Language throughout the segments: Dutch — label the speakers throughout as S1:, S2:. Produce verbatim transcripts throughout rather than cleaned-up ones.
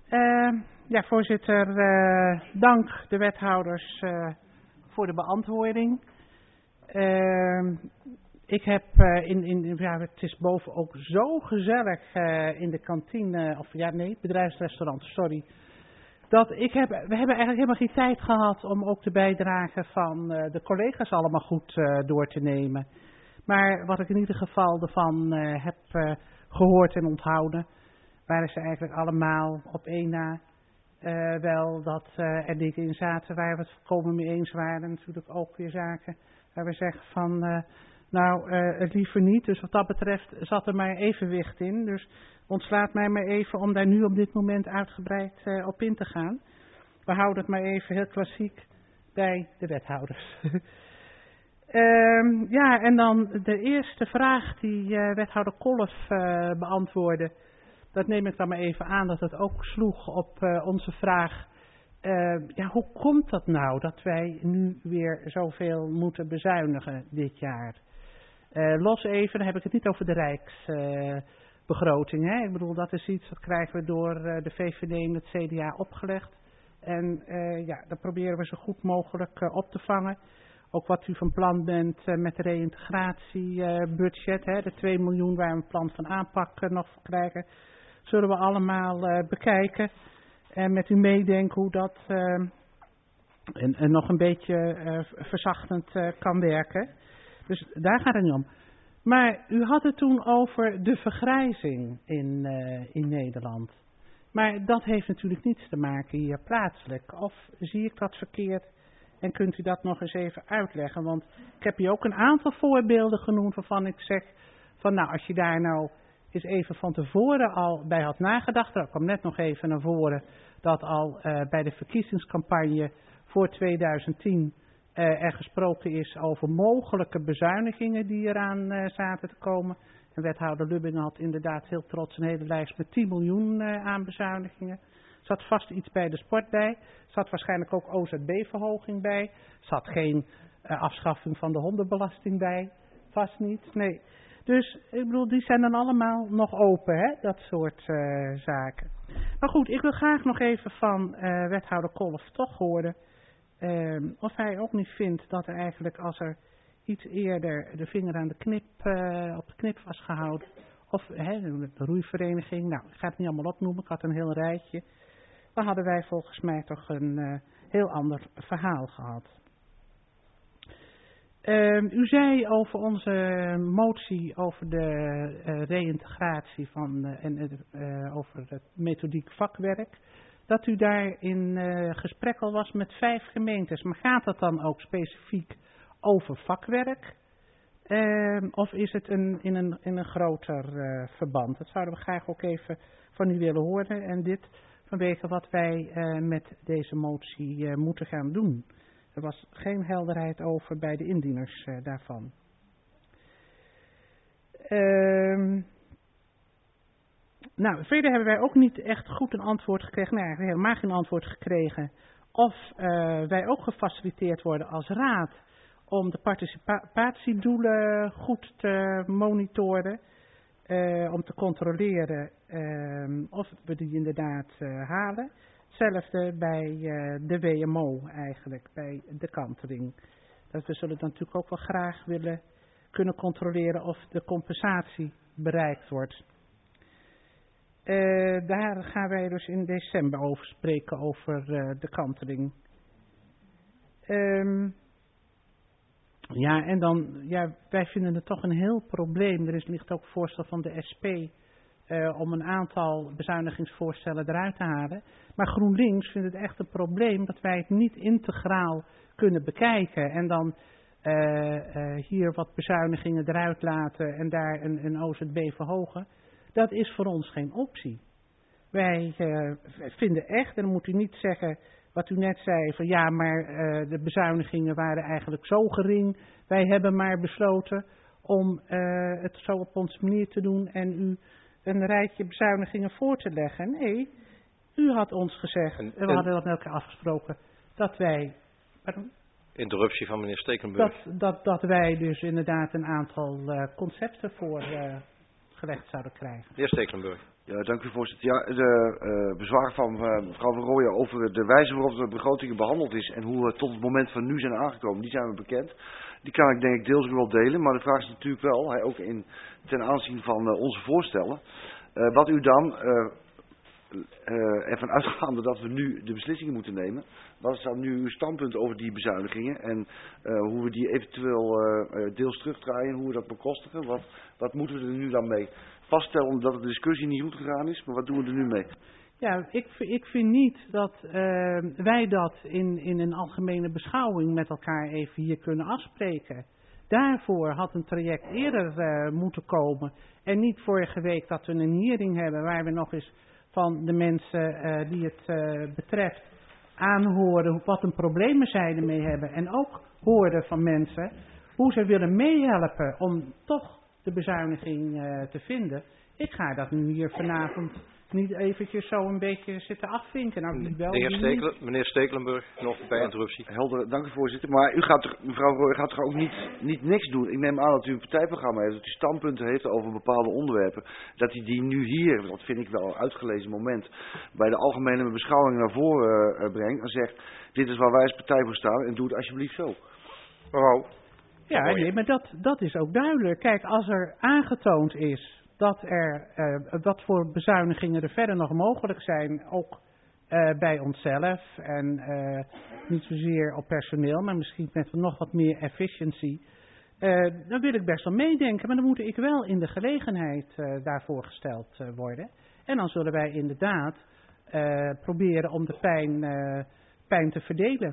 S1: Uh, ja, voorzitter, uh, dank de wethouders uh, voor de beantwoording. Uh, ik heb uh, in, in, ja, het is boven ook zo gezellig uh, in de kantine, of ja nee, bedrijfsrestaurant, sorry. Dat ik heb, we hebben eigenlijk helemaal geen tijd gehad om ook de bijdrage van uh, de collega's allemaal goed uh, door te nemen. Maar wat ik in ieder geval ervan uh, heb uh, gehoord en onthouden, waren ze eigenlijk allemaal op één na uh, wel dat uh, er dingen in zaten waar we het volkomen mee eens waren. Natuurlijk ook weer zaken waar we zeggen van, uh, nou uh, het liever niet. Dus wat dat betreft zat er maar evenwicht in. Dus ontslaat mij maar even om daar nu op dit moment uitgebreid uh, op in te gaan. We houden het maar even heel klassiek bij de wethouders. um, ja, en dan de eerste vraag die uh, wethouder Kolff uh, beantwoordde. Dat neem ik dan maar even aan dat het ook sloeg op uh, onze vraag. Uh, ja, hoe komt dat nou dat wij nu weer zoveel moeten bezuinigen dit jaar? Uh, los even, dan heb ik het niet over de Rijksbegroting. Uh, ik bedoel, dat is iets dat krijgen we door uh, de V V D en het C D A opgelegd. En uh, ja, dat proberen we zo goed mogelijk uh, op te vangen. Ook wat u van plan bent uh, met de reïntegratiebudget, uh, de twee miljoen waar we een plan van aanpak uh, nog voor krijgen, zullen we allemaal uh, bekijken. En met u meedenken hoe dat uh, en, en nog een beetje uh, verzachtend uh, kan werken. Dus daar gaat het niet om. Maar u had het toen over de vergrijzing in, uh, in Nederland. Maar dat heeft natuurlijk niets te maken hier plaatselijk. Of zie ik dat verkeerd en kunt u dat nog eens even uitleggen? Want ik heb hier ook een aantal voorbeelden genoemd waarvan ik zeg van nou als je daar nou eens even van tevoren al bij had nagedacht. Er kwam net nog even naar voren dat al uh, bij de verkiezingscampagne voor tweeduizend tien uh, er gesproken is over mogelijke bezuinigingen die eraan uh, zaten te komen. En wethouder Lubbingen had inderdaad heel trots een hele lijst met tien miljoen uh, aan bezuinigingen. Zat vast iets bij de sport bij. Zat waarschijnlijk ook O Z B-verhoging bij. Zat geen uh, afschaffing van de hondenbelasting bij. Vast niet, nee. Dus ik bedoel, die zijn dan allemaal nog open, hè? Dat soort uh, zaken. Maar goed, ik wil graag nog even van uh, wethouder Kolff toch horen uh, of hij ook niet vindt dat er eigenlijk als er iets eerder de vinger aan de knip, uh, op de knip was gehouden, of hè, de roeivereniging, nou ik ga het niet allemaal opnoemen, ik had een heel rijtje, dan hadden wij volgens mij toch een uh, heel ander verhaal gehad. Uh, u zei over onze motie over de uh, reïntegratie van uh, en uh, over het methodiek vakwerk, dat u daar in uh, gesprek al was met vijf gemeentes. Maar gaat dat dan ook specifiek over vakwerk? Uh, of is het een, in, een, in een groter uh, verband? Dat zouden we graag ook even van u willen horen. En dit vanwege wat wij uh, met deze motie uh, moeten gaan doen. Er was geen helderheid over bij de indieners uh, daarvan. Uh, nou, verder hebben wij ook niet echt goed een antwoord gekregen. Nou, eigenlijk helemaal geen antwoord gekregen. Of uh, wij ook gefaciliteerd worden als raad om de participatiedoelen goed te monitoren. Uh, om te controleren uh, of we die inderdaad uh, halen. Hetzelfde bij uh, de W M O eigenlijk, bij de kantering. Dat we zullen dan natuurlijk ook wel graag willen kunnen controleren of de compensatie bereikt wordt. Uh, daar gaan wij dus in december over spreken, over uh, de kantering. Um, ja, en dan, ja, wij vinden het toch een heel probleem. Er is, ligt ook voorstel van de S P uh, om een aantal bezuinigingsvoorstellen eruit te halen. Maar GroenLinks vindt het echt een probleem dat wij het niet integraal kunnen bekijken. En dan uh, uh, hier wat bezuinigingen eruit laten en daar een, een O Z B verhogen. Dat is voor ons geen optie. Wij uh, vinden echt, en dan moet u niet zeggen wat u net zei, van ja, maar uh, de bezuinigingen waren eigenlijk zo gering. Wij hebben maar besloten om uh, het zo op onze manier te doen en u een rijtje bezuinigingen voor te leggen. Nee, u had ons gezegd, en, en we hadden dat met elkaar afgesproken, dat wij... Pardon?
S2: Interruptie van meneer Stekelenburg.
S1: Dat, dat, dat wij dus inderdaad een aantal uh, concepten voor uh, gelegd zouden krijgen.
S2: De heer Stekelenburg.
S3: Ja, dank u voorzitter. Ja, de uh, bezwaar van uh, mevrouw Van Rooyen over de wijze waarop de begroting behandeld is en hoe we tot het moment van nu zijn aangekomen, die zijn we bekend. Die kan ik denk ik deels wel delen, maar de vraag is natuurlijk wel, hè, ook in, ten aanzien van uh, onze voorstellen, uh, wat u dan, uh, uh, ervan uitgaande dat we nu de beslissingen moeten nemen, wat is dan nu uw standpunt over die bezuinigingen en uh, hoe we die eventueel uh, deels terugdraaien, hoe we dat bekostigen, wat, wat moeten we er nu dan mee? Vaststellen dat de discussie niet goed gegaan is, maar wat doen we er nu mee?
S1: Ja, ik, ik vind niet dat uh, wij dat in, in een algemene beschouwing met elkaar even hier kunnen afspreken. Daarvoor had een traject eerder uh, moeten komen. En niet vorige week dat we een hearing hebben waar we nog eens van de mensen uh, die het uh, betreft aanhoren wat hun problemen zij ermee hebben. En ook hoorden van mensen hoe ze willen meehelpen om toch de bezuiniging uh, te vinden. Ik ga dat nu hier vanavond niet eventjes zo een beetje zitten afvinken. Nou, die wel,
S2: de heer
S1: die
S2: Stekelen, meneer Stekelenburg, nog bij interruptie.
S3: Helder, dank u voorzitter. Maar u gaat, mevrouw Rooij, gaat toch ook niet, niet niks doen? Ik neem aan dat u een partijprogramma heeft, dat u standpunten heeft over bepaalde onderwerpen. Dat u die nu hier, dat vind ik wel een uitgelezen moment, bij de algemene beschouwing naar voren uh, brengt en zegt, dit is waar wij als partij voor staan en doe het alsjeblieft zo.
S2: Mevrouw.
S1: Ja, nee, maar dat, dat is ook duidelijk. Kijk, als er aangetoond is dat er uh, wat voor bezuinigingen er verder nog mogelijk zijn, ook uh, bij onszelf en uh, niet zozeer op personeel, maar misschien met nog wat meer efficiëntie, uh, dan wil ik best wel meedenken, maar dan moet ik wel in de gelegenheid uh, daarvoor gesteld uh, worden. En dan zullen wij inderdaad uh, proberen om de pijn, uh, pijn te verdelen.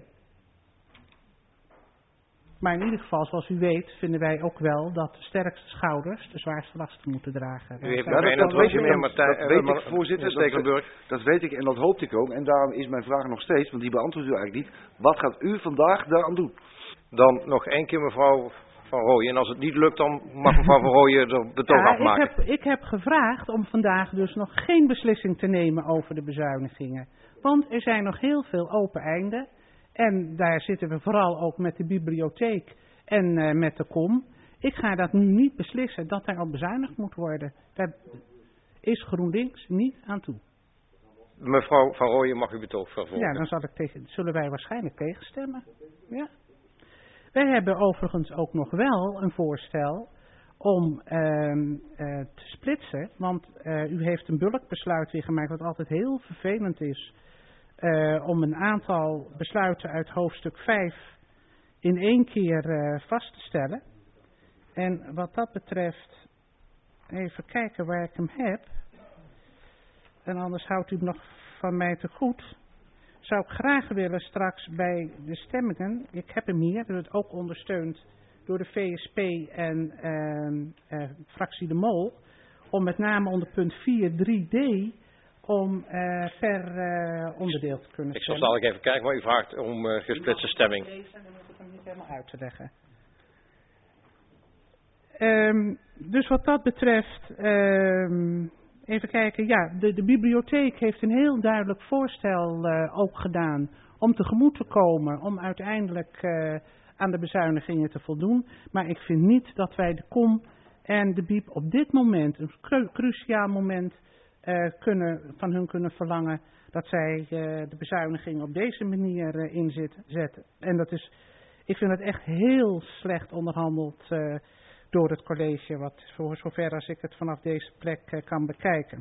S1: Maar in ieder geval, zoals u weet, vinden wij ook wel dat de sterkste schouders de zwaarste lasten moeten dragen.
S2: U heeft
S3: ja,
S2: nog
S3: dat,
S2: een
S3: dat weet,
S2: meer, Martijn,
S3: dat weet
S2: uh,
S3: ik, voorzitter.
S2: Stekelenburg.
S3: Dat, dat weet ik en dat hoopte ik ook. En daarom is mijn vraag nog steeds, want die beantwoordt u eigenlijk niet. Wat gaat u vandaag daaraan doen?
S2: Dan nog één keer mevrouw Van Rooyen. En als het niet lukt, dan mag mevrouw Van Rooyen de betoog
S1: ja,
S2: afmaken.
S1: Ik heb, ik heb gevraagd om vandaag dus nog geen beslissing te nemen over de bezuinigingen. Want er zijn nog heel veel open einden. En daar zitten we vooral ook met de bibliotheek en uh, met de kom. Ik ga dat nu niet beslissen dat er al bezuinigd moet worden. Daar is GroenLinks niet aan toe.
S2: Mevrouw Van Rooyen mag uw betoog vervolgen.
S1: Ja, dan zal ik tegen, zullen wij waarschijnlijk tegenstemmen. Ja. Wij hebben overigens ook nog wel een voorstel om uh, uh, te splitsen. Want uh, u heeft een bulkbesluit weer gemaakt wat altijd heel vervelend is. Uh, om een aantal besluiten uit hoofdstuk vijf in één keer uh, vast te stellen. En wat dat betreft, even kijken waar ik hem heb. En anders houdt u hem nog van mij te goed. Zou ik graag willen straks bij de stemmingen, ik heb hem hier, dat wordt ook ondersteund door de V S P en uh, uh, fractie De Mol, om met name onder punt vier drie D om uh, per uh, onderdeel te kunnen
S2: Ik zal
S1: stemmen.
S2: dadelijk even kijken, maar u vraagt om uh, gesplitste stemming.
S1: Dan hoef ik hem niet helemaal uit te leggen. Um, dus wat dat betreft, um, even kijken, ja, de, de bibliotheek heeft een heel duidelijk voorstel uh, ook gedaan om tegemoet te komen, om uiteindelijk uh, aan de bezuinigingen te voldoen. Maar ik vind niet dat wij de kom en de bieb op dit moment, een cru- cruciaal moment, uh, kunnen, van hun kunnen verlangen dat zij uh, de bezuinigingen op deze manier uh, inzetten. En dat is, ik vind het echt heel slecht onderhandeld uh, door het college, wat voor zover als ik het vanaf deze plek uh, kan bekijken.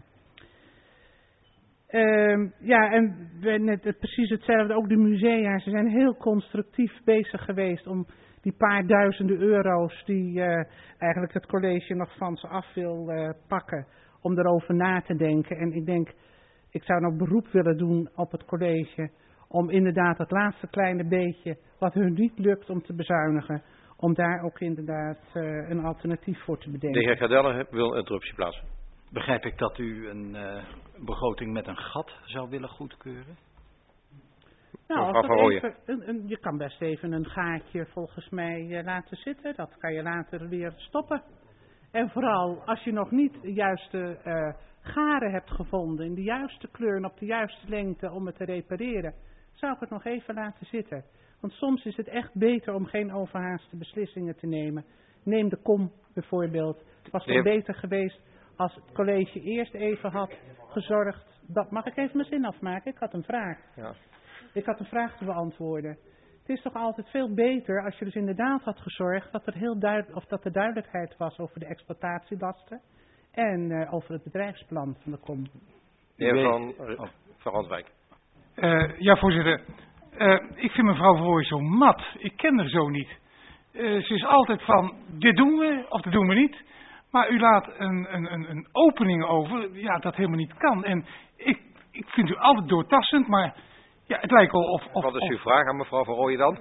S1: Uh, ja, en net, het, precies hetzelfde, ook de musea, ze zijn heel constructief bezig geweest om die paar duizenden euro's die uh, eigenlijk het college nog van ze af wil uh, pakken, om erover na te denken. En ik denk, ik zou nog beroep willen doen op het college om inderdaad het laatste kleine beetje, wat hun niet lukt om te bezuinigen, om daar ook inderdaad uh, een alternatief voor te bedenken.
S2: De heer Gardelle wil een interruptie plaatsen.
S4: Begrijp ik dat u een uh, begroting met een gat zou willen goedkeuren?
S1: Nou, als er even, een, een, je kan best even een gaatje volgens mij uh, laten zitten. Dat kan je later weer stoppen. En vooral als je nog niet de juiste uh, garen hebt gevonden, in de juiste kleur en op de juiste lengte om het te repareren, zou ik het nog even laten zitten. Want soms is het echt beter om geen overhaaste beslissingen te nemen. Neem de kom bijvoorbeeld. Het was toch beter geweest als het college eerst even had gezorgd... Dat, mag ik even mijn zin afmaken? Ik had een vraag.
S2: Ja.
S1: Ik had een vraag te beantwoorden. Het is toch altijd veel beter als je dus inderdaad had gezorgd dat er, heel duid, of dat er duidelijkheid was over de exploitatielasten en uh, over het bedrijfsplan van de kom.
S2: De heer Van, oh. van Randwijk.
S5: Uh, ja, voorzitter. Uh, ik vind mevrouw Verrooy zo mat. Ik ken haar zo niet. Uh, ze is altijd van, dit doen we of dat doen we niet. Maar u laat een, een, een, een opening over, ja, dat helemaal niet kan. En ik, ik vind u altijd doortastend, maar ja, het lijkt wel of... of
S2: Wat is uw
S5: of,
S2: vraag aan mevrouw Verrooy dan?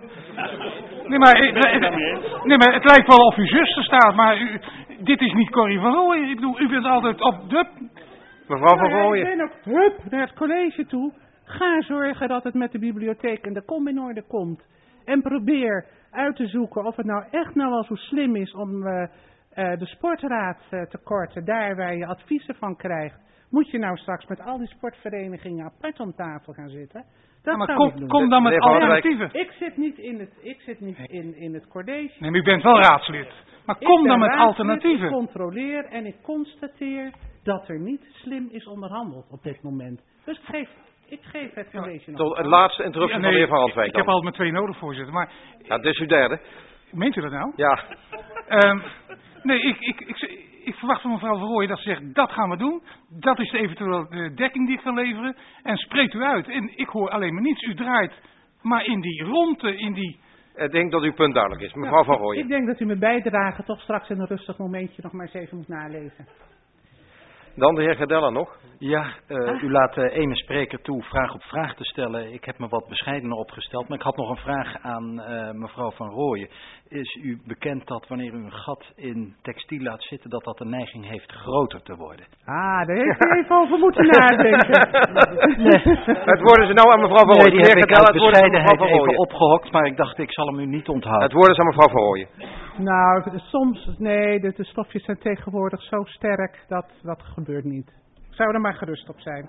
S5: Nee maar, het, nee, maar het lijkt wel of uw zuster staat, maar u, dit is niet Corrie van Rooyen. Ik bedoel, u bent altijd op de...
S2: Mevrouw
S1: Nou
S2: Van
S1: ja,
S2: Rooyen.
S1: ik ben ook hup, naar het college toe. Ga zorgen dat het met de bibliotheek en de kom in orde komt. En probeer uit te zoeken of het nou echt nou wel zo slim is om uh, uh, de sportraad uh, te korten. Daar waar je adviezen van krijgt. Moet je nou straks met al die sportverenigingen apart om tafel gaan zitten? Dat
S5: Ja, maar
S1: zou ik
S5: kom,
S1: doen.
S5: kom dan met
S2: Meneer Van
S5: alternatieven.
S1: Ik zit niet in het, ik zit niet in, in het college.
S5: Nee, maar u bent wel raadslid. Maar
S1: Ik
S5: kom
S1: ben
S5: dan met
S1: raadslid,
S5: alternatieven.
S1: Ik controleer en ik constateer dat er niet slim is onderhandeld op dit moment. Dus ik geef, ik geef het college nog.
S2: Tot het laatste interruptie
S5: Ja,
S2: van de heer Van
S5: ik,
S2: Randwijk
S5: ik heb
S2: dan.
S5: altijd maar twee nodig, voorzitter. Maar
S2: Ja, dit is uw derde.
S5: meent u dat nou?
S2: Ja.
S5: Um, nee, ik, ik, ik, ik verwacht van mevrouw Verrooyen dat ze zegt, dat gaan we doen. Dat is de eventuele dekking die ik kan leveren. En spreekt u uit. En ik hoor alleen maar niets. U draait maar in die ronde, in die...
S2: Ik denk dat uw punt duidelijk is. Mevrouw
S1: Ja,
S2: Van Rooyen.
S1: Ik denk dat u mijn bijdrage toch straks in een rustig momentje nog maar eens even moet nalezen.
S2: Dan de heer Gerdella nog.
S4: Ja, uh,
S1: Ah.
S4: u laat uh, ene spreker toe vraag op vraag te stellen. Ik heb me wat bescheidener opgesteld, maar ik had nog een vraag aan uh, mevrouw Van Rooyen. Is u bekend dat wanneer u een gat in textiel laat zitten, dat dat de neiging heeft groter te worden?
S1: Ah, daar heeft u even over moeten nadenken.
S4: Nee.
S2: Het worden ze nou aan mevrouw Van
S4: Nee,
S2: Rooyen.
S4: die
S2: De
S4: heb
S2: heer
S4: ik
S2: Gerdella,
S4: uit
S2: het woord is aan mevrouw
S4: bescheidenheid
S2: Van
S4: even
S2: Rooyen.
S4: opgehokt, maar ik dacht ik zal hem u niet onthouden.
S2: Het woord is aan mevrouw Van Rooyen.
S1: Nou, soms, nee, de, de stofjes zijn tegenwoordig zo sterk, dat, dat gebeurt niet. Ik zou er maar gerust op zijn.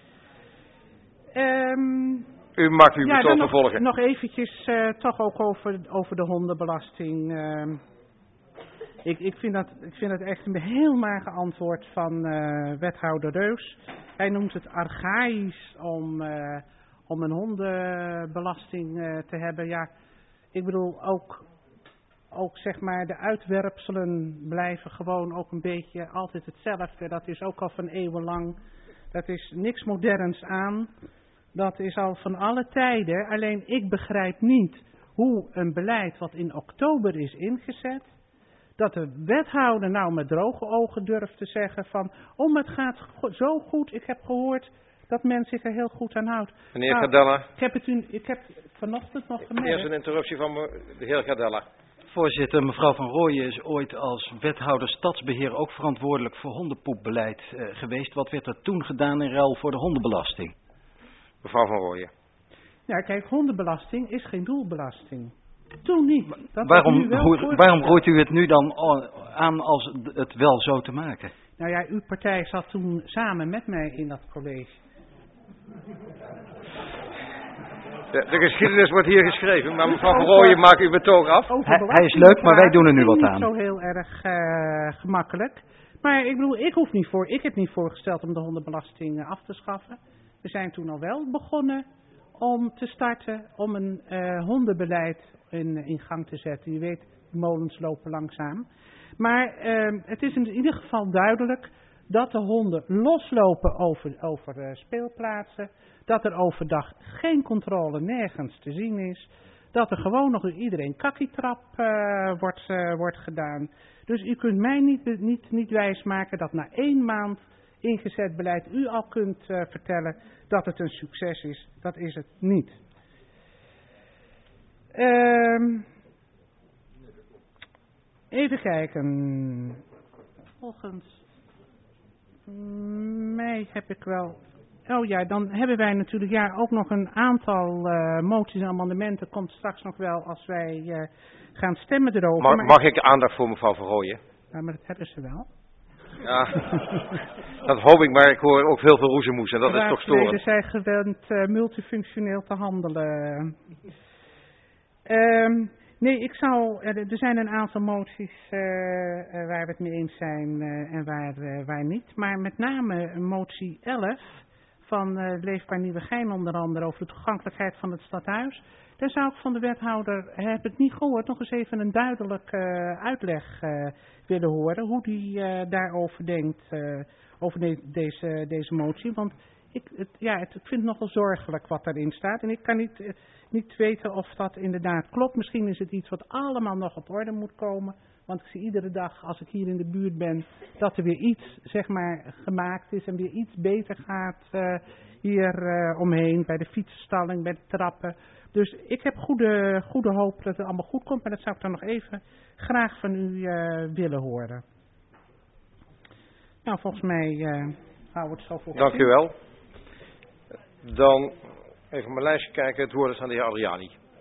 S1: Um,
S2: U mag uw
S1: ja,
S2: betoog
S1: dan nog,
S2: vervolgen.
S1: nog eventjes uh, toch ook over, over de hondenbelasting. Uh, ik, ik, vind dat, ik vind dat echt een heel mager antwoord van uh, wethouder Reus. Hij noemt het archaïs om, uh, om een hondenbelasting uh, te hebben. Ja, ik bedoel ook... Ook zeg maar de uitwerpselen blijven gewoon ook een beetje altijd hetzelfde. Dat is ook al van eeuwenlang. Dat is niks moderns aan. Dat is al van alle tijden. Alleen ik begrijp niet hoe een beleid wat in oktober is ingezet. Dat de wethouder nou met droge ogen durft te zeggen van... Oh, het gaat go- zo goed. Ik heb gehoord dat men zich er heel goed aan houdt.
S2: Meneer
S1: Nou,
S2: Gerdella.
S1: Ik heb het u, ik heb vanochtend nog gemerkt.
S2: Eerst een interruptie van me- de heer Gerdella.
S4: Voorzitter, mevrouw Van Rooyen is ooit als wethouder stadsbeheer ook verantwoordelijk voor hondenpoepbeleid uh, geweest. Wat werd er toen gedaan in ruil voor de hondenbelasting?
S2: Mevrouw Van Rooyen.
S1: Ja, kijk, hondenbelasting is geen doelbelasting. Toen niet. Dat
S4: Waarom,
S1: nu wel
S4: hoe, waarom roert u het nu dan aan als het wel zo te maken?
S1: Nou ja, uw partij zat toen samen met mij in dat college.
S2: De, de geschiedenis wordt hier geschreven, maar mevrouw Van Rooyen maakt uw betoog af.
S4: Hij, hij is leuk, maar wij doen er nu wat aan.
S1: Niet zo heel erg uh, gemakkelijk. Maar ik bedoel, ik hoef niet voor, ik heb niet voorgesteld om de hondenbelasting uh, af te schaffen. We zijn toen al wel begonnen om te starten, om een uh, hondenbeleid in, in gang te zetten. Je weet, de molens lopen langzaam. Maar uh, het is in ieder geval duidelijk dat de honden loslopen over, over uh, speelplaatsen. Dat er overdag geen controle nergens te zien is. Dat er gewoon nog door iedereen kakkietrap uh, wordt, uh, wordt gedaan. Dus u kunt mij niet, niet, niet wijsmaken dat na één maand ingezet beleid u al kunt uh, vertellen dat het een succes is. Dat is het niet. Um, even kijken. Volgens mij heb ik wel... Oh ja, dan hebben wij natuurlijk ja, ook nog een aantal uh, moties en amendementen. Komt straks nog wel als wij uh, gaan stemmen erover.
S2: Mag,
S1: maar
S2: mag ik aandacht voor mevrouw Van Rooyen?
S1: Ja, maar dat hebben ze wel.
S2: Ja, dat hoop ik, maar ik hoor ook heel veel roezemoes en dat is toch storend.
S1: Ze zijn gewend uh, multifunctioneel te handelen. Um, Nee, ik zou, er, er zijn een aantal moties uh, uh, waar we het mee eens zijn uh, en waar, uh, waar niet. Maar met name motie elf van uh, Leefbaar Nieuwegein onder andere over de toegankelijkheid van het stadhuis. Daar zou ik van de wethouder, heb het niet gehoord, nog eens even een duidelijke uh, uitleg uh, willen horen. Hoe die uh, daarover denkt, uh, over de, deze, deze motie. Want ik, het, ja, het, ik vind het nogal zorgelijk wat daarin staat. En ik kan niet, uh, niet weten of dat inderdaad klopt. Misschien is het iets wat allemaal nog op orde moet komen. Want ik zie iedere dag als ik hier in de buurt ben dat er weer iets zeg maar gemaakt is en weer iets beter gaat uh, hier uh, omheen. Bij de fietsenstalling, bij de trappen. Dus ik heb goede, goede hoop dat het allemaal goed komt. Maar dat zou ik dan nog even graag van u uh, willen horen. Nou, volgens mij uh, houden we het zo voor.
S2: Dank u wel. Dan even op mijn lijstje kijken. Het woord is aan de heer Adriani.